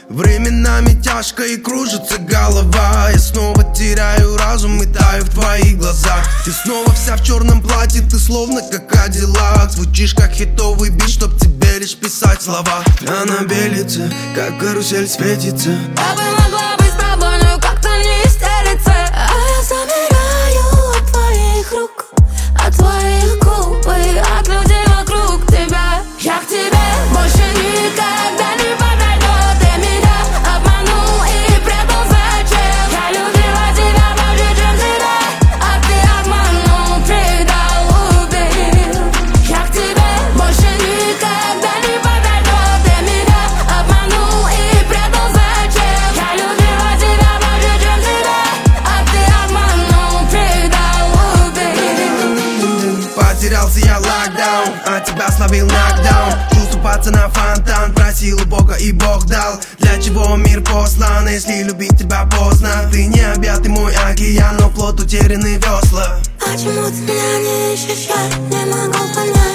Временами тяжко и кружится голова. Я снова теряю разум и таю в твоих глазах. Ты снова вся в черном платье, ты словно как Кадиллак. Звучишь как хитовый бит, чтоб тебе лишь писать слова. Она белится, как карусель светится. Я бы могла быть с тобой, но как-то не истерится. А я замираю от твоих рук, от твоих губ и от людей вокруг тебя. Я к тебе больше никогда не подойду. Ты меня обманул и предал зачем? Я любила тебя больше, чем себя, а ты обманул, предал, убил. Я к тебе больше никогда не подойду. Ты меня обманул и предал зачем? Я любила тебя больше, чем себя, а ты обманул, предал, убил. Потерялся я локдаун, а тебя словил нокдаун. Чувствую пацана фонтан, просил у Бога и Бог дал. Для чего мир послан, если любить тебя поздно? Ты не объятый мой океан, но плот утеряны весла. Почему ты меня не ищешь, я не могу понять.